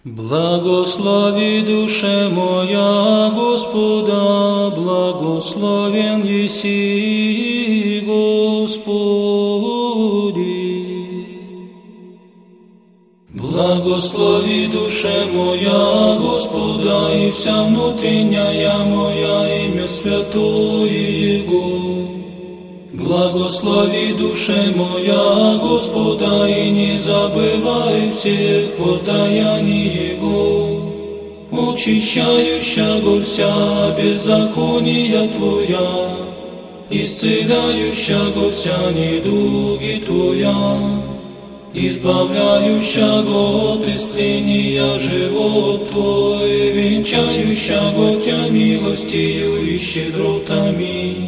Благослови, душе моя, Господа, благословен еси, Господи. Благослови, душе моя, Господа, и вся внутренняя моя, имя святое Его. Благослови, душе моя, Господа, и не забывай всех воздаяний Его, очищающего вся беззакония Твоя, исцеляющего вся недуги Твоя, избавляющего от истления живот Твой, венчающего Тя милостью и щедротами,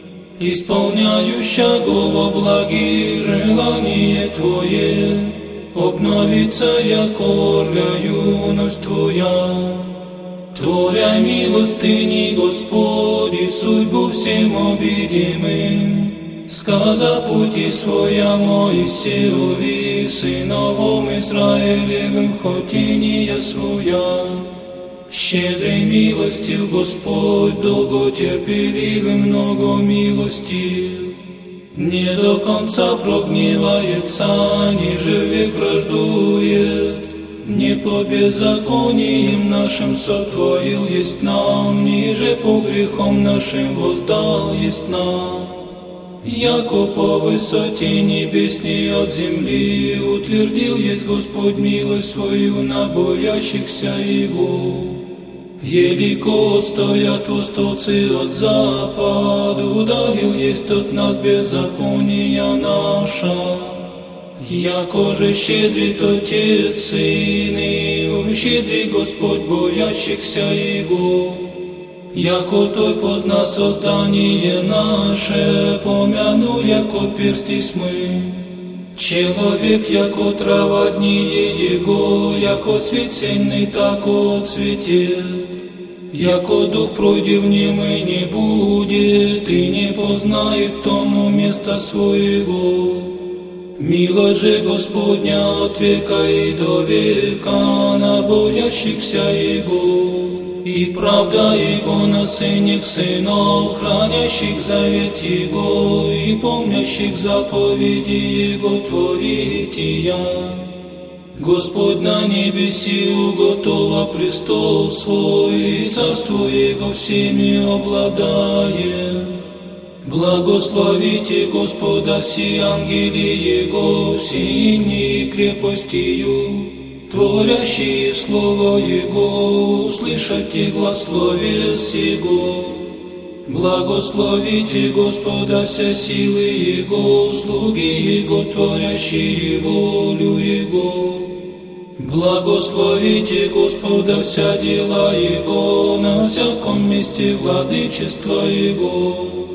исполняющего во благих желание Твое, обновится яко орля юность Твоя. Творя милостыни, Господи, судьбу всем обидимым, сказа пути своя Моисеевы, сыновом Израилевым хотения своя. Щедрой милостью Господь, долготерпеливым, много милостив, не до конца прогневается, ниже век враждует, не по беззакониям нашим сотворил есть нам, ниже по грехам нашим воздал есть нам. Яко по высоте небесней от земли утвердил есть Господь милость свою на боящихся Его. Елико стоят востовцы от запада, удалил есть от нас беззакония наша. Яко же щедрит Отец Сын, и ущедри Господь боящихся Его. Яко Той позна создание наше, помяну, яко перстись мы. Человек, яко трава дни Его, яко цвет сенный, тако цветет. Яко дух пройдет в нем и не будет, и не познает тому места своего. Милость же Господня от века и до века на боящихся Его, и правда Его на сынях сынов, хранящих завет Его и помнящих заповеди Его творития. Господь на небеси уготова престол свой, и царство Его всеми обладает. Благословите Господа все ангели Его, сильни крепостью, творящие Слово Его, услышите глас словес Его. Благословите Господа вся силы Его, слуги Его, творящие волю Его. Благословите Господа вся дела Его, на всяком месте владычества Его.